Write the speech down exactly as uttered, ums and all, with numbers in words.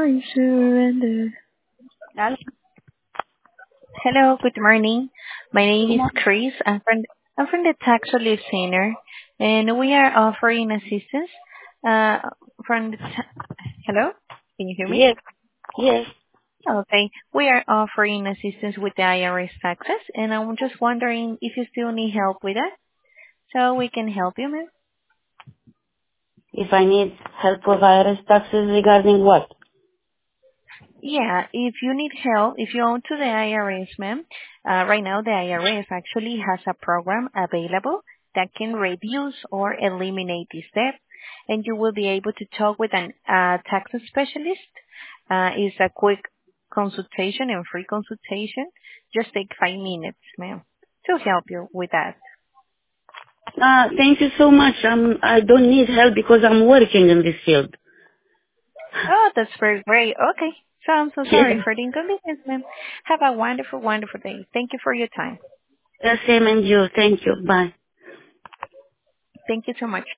I surrender. Hello. Hello, good morning. My name Good is morning. Chris. I'm from I'm from the Tax Relief Center, and we are offering assistance uh, from the. Ta- Hello, can you hear me? Yes, yes. Okay, we are offering assistance with the I R S taxes, and I'm just wondering if you still need help with that, so we can help you, ma'am. If I need help with I R S taxes regarding what? Yeah, if you need help, if you own to the I R S, ma'am, uh, right now the I R S actually has a program available that can reduce or eliminate this debt, and you will be able to talk with an uh, tax specialist. Uh, it's a quick consultation and free consultation. Just take five minutes, ma'am, to help you with that. Uh, thank you so much. I'm, I don't need help because I'm working in this field. Oh, that's very great. Okay, so I'm so sorry Yes. for the inconvenience, ma'am. Have a wonderful, wonderful day. Thank you for your time. The same and you. Thank you. Bye. Thank you so much.